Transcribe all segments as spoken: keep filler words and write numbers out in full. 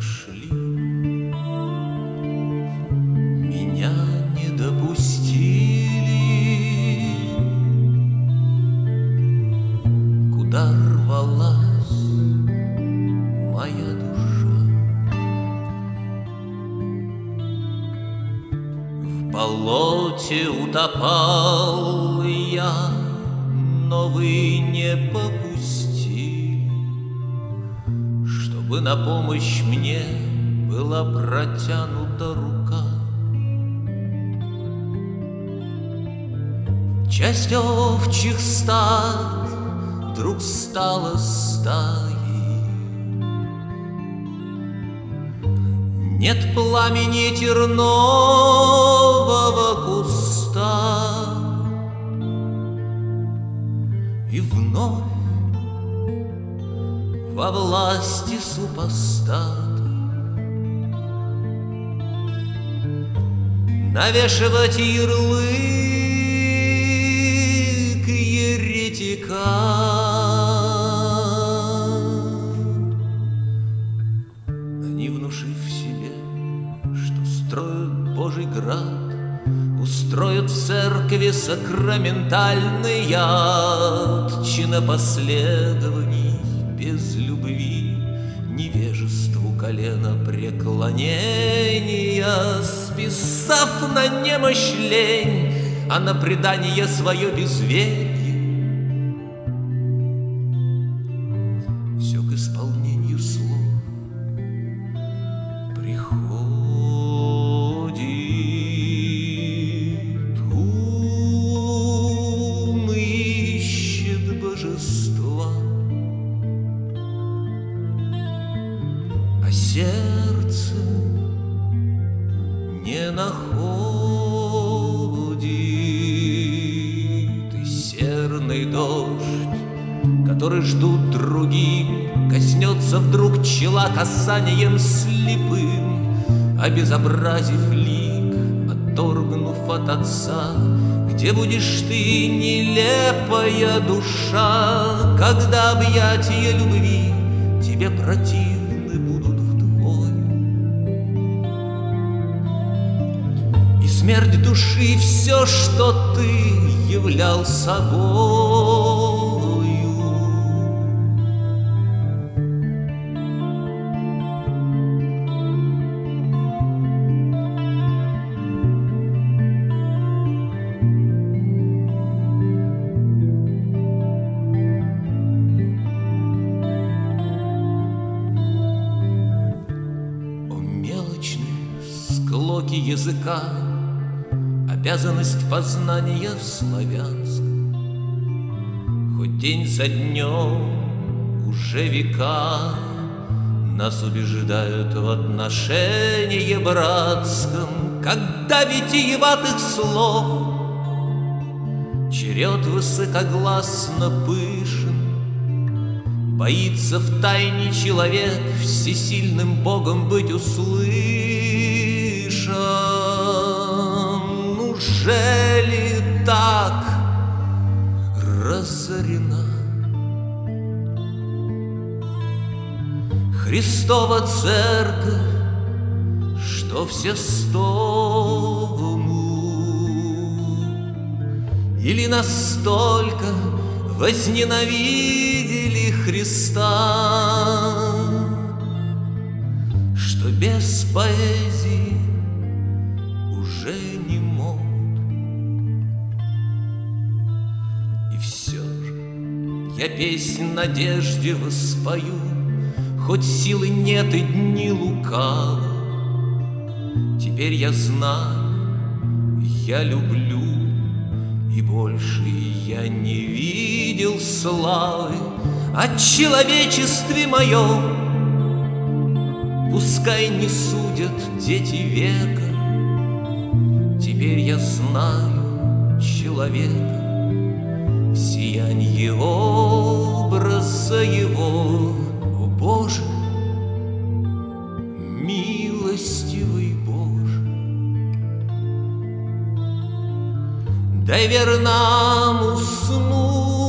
пошли. Меня не допустили, куда рвалась моя душа. В болоте утопал я, но вы не попустили, чтобы на помощь мне была протянута рука. Часть овчих стад вдруг стала стаей. Нет пламени тернового куста, и вновь во власти супостата навешивать ярлык еретика. Они, внушив себе, что строят Божий град, устроят в церкви сакраментальный ад чинопоследований без любви, невежеству колено преклонения, списав на немощь лень, а на предание свое безверие. Все к исполнению слов приходит. Ум ищет божества, а сердце не находит. И серный дождь, который ждут другим, коснется вдруг чела касанием слепым, обезобразив лик, отторгнув от отца. Где будешь ты, нелепая душа, когда объятия любви тебе противны будут вдвое? И смерть души все, что ты являл собою. Склоки языка, обязанность познания в славянском. Хоть день за днем, уже века нас убеждают в отношении братском, когда витиеватых слов черед высокогласно пышен, боится втайне человек всесильным Богом быть услышан. Ужели так разорена Христова церковь, что все стонут? Или настолько возненавидели Христа, что без поэзии уже не мог? И все же я песнь надежде воспою, хоть силы нет и дни лукавы. Теперь я знаю, я люблю, и больше я не видел славы. О человечестве моем пускай не судят дети века. Теперь я знаю человека, сиянье образа его. О Боже, милостивый Боже, дай вернам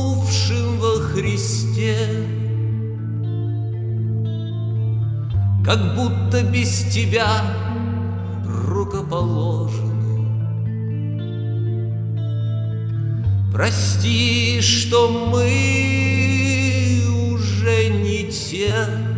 уснувшим во Христе, как будто без тебя рукоположены. Прости, что мы уже не те,